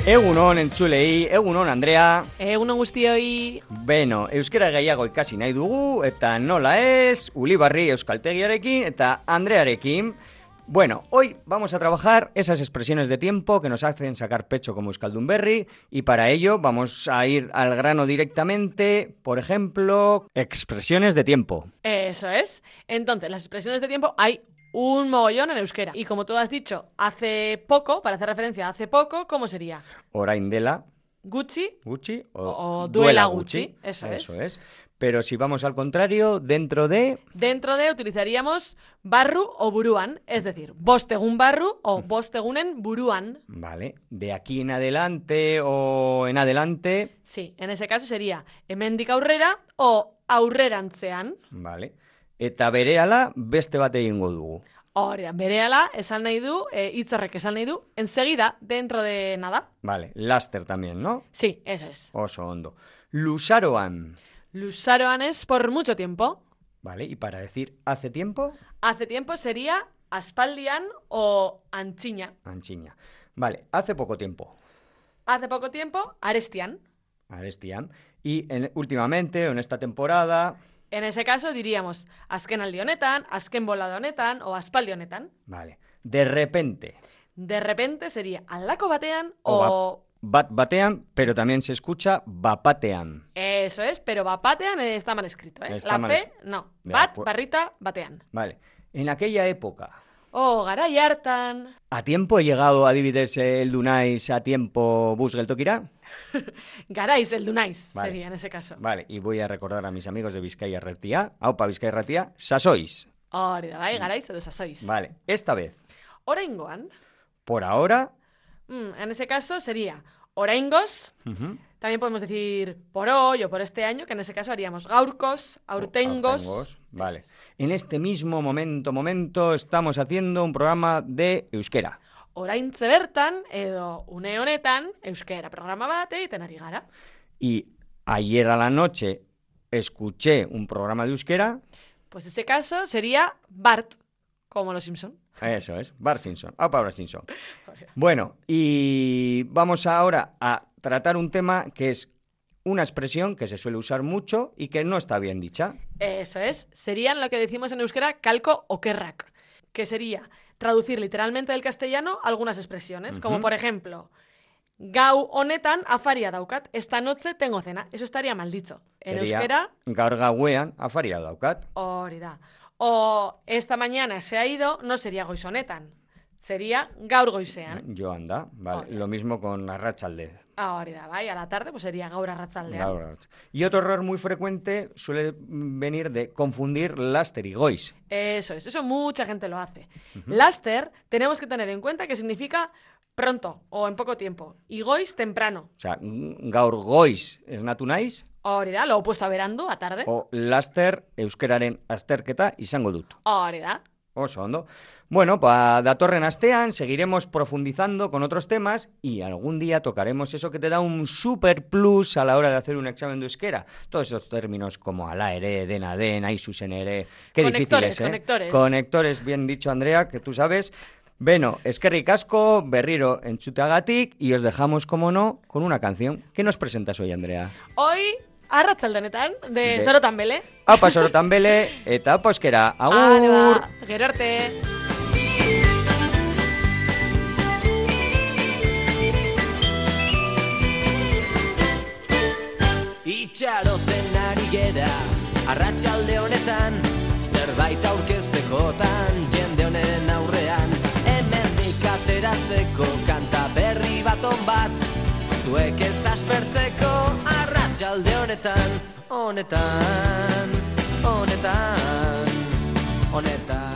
Egunon entzulei, egunon Andrea. Egunon guztioi. Beno, euskera gehiago ikasi nahi dugu, eta nola ez, Ulibarri euskaltegiarekin eta Andrearekin. Bueno, hoy vamos a trabajar esas expresiones de tiempo que nos hacen sacar pecho como euskaldunberri, y para ello vamos a ir al grano directamente. Por ejemplo, expresiones de tiempo. Eso es. Entonces, las expresiones de tiempo hay un mogollón en euskera. Y como tú has dicho, hace poco, para hacer referencia a hace poco, ¿cómo sería? Orain dela, Gutxi o duela gutxi. Eso es. Pero si vamos al contrario, dentro de utilizaríamos barru o buruan, es decir, bost egun barru o bost egunen buruan. Vale, de aquí en adelante o en adelante. Sí, en ese caso sería hemendik aurrera o aurrerantzean. Vale, eta berehala beste bat egingo dugu. Hori da, berehala esan nahi du, hitzarrek esan nahi du, enseguida, dentro de nada. Vale, laster también, ¿no? Sí, eso es. Oso ondo. Luzaroan. Luzaroan es por mucho tiempo. Vale, y para decir hace tiempo. Hace tiempo sería aspaldian o antxiña. Antxiña. Vale, hace poco tiempo. Hace poco tiempo, arestian. Arestian. Y últimamente, en esta temporada. En ese caso diríamos azkenaldi honetan, azken bolada honetan o aspaldi honetan. Vale. De repente. De repente sería aldako batean o bat batean, pero también se escucha bapatean. Eso es, pero bapatean está mal escrito, ¿eh? Está La mal P, no. Bat, barrita, batean. Vale. En aquella época. Oh, garai hartan. ¿A tiempo he llegado adibidez heldu naiz a tiempo bus geltokira? Garaiz heldu naiz, vale. Sería en ese caso. Vale, y voy a recordar a mis amigos de Bizkaia Erratia. Aupa Bizkaia Erratia, sasois. Hori da, bai, garaiz edo sasois. Vale, esta vez. Oraingoan. Por ahora. En ese caso sería oraingos. También podemos decir por hoy o por este año, que en ese caso haríamos gaurkos, aurtengos. Vale. En este mismo momento estamos haciendo un programa de euskera. Oraintze bertan edo une honetan euskera programa bat egiten ari gara. Y ayer a la noche escuché un programa de euskera. Pues ese caso sería Bart, como los Simpson. Eso es, Bart Simpson. Aupa Bart Simpson. Bueno, y vamos ahora a tratar un tema que es una expresión que se suele usar mucho y que no está bien dicha. Eso es, serían lo que decimos en euskera calco o kerrak, que sería traducir literalmente del castellano algunas expresiones, como por ejemplo, gau honetan afaria daukat, esta noche tengo cena. Eso estaría mal dicho. En sería, euskera, gaur gauean afaria daukat. Hori da. O esta mañana se ha ido, no sería goiz honetan, sería gaur goizean. Joanda, vale. Lo mismo con arratsalde. Hori da, bai, a la tarde pues sería gaur arratsaldean. Y otro error muy frecuente suele venir de confundir laster y goiz. Eso es, eso mucha gente lo hace. Laster tenemos que tener en cuenta que significa pronto o en poco tiempo, y goiz temprano. O sea, gaur goiz esnatu naiz. Hori da, lo opuesto a berandu, a tarde. O laster euskeraren azterketa izango dut. Hori da. Oso ondo. Bueno, datorren astean seguiremos profundizando con otros temas y algún día tocaremos eso que te da un super plus a la hora de hacer un examen de euskera. Todos esos términos como ala ere, dena den, aizuzen ere. Qué difícil es, ¿eh? Conectores. Conectores, bien dicho, Andrea, que tú sabes. Beno, eskerrik asko, berriro entzuteagatik, y os dejamos, como no, con una canción. ¿Qué nos presentas hoy, Andrea? Hoy, arratsaldenetan, de Sorotan Bele. Aupa Sorotan Bele, eta aupa euskera. Agur! Alba, gero arte. Itxaroten ari gera, arratsalde honetan, zerbait aurkeztekotan, jende honen aurrean, hemendik ateratzeko kanta berri baton bat, zuek ez aspertzeko arratsalde honetan, honetan.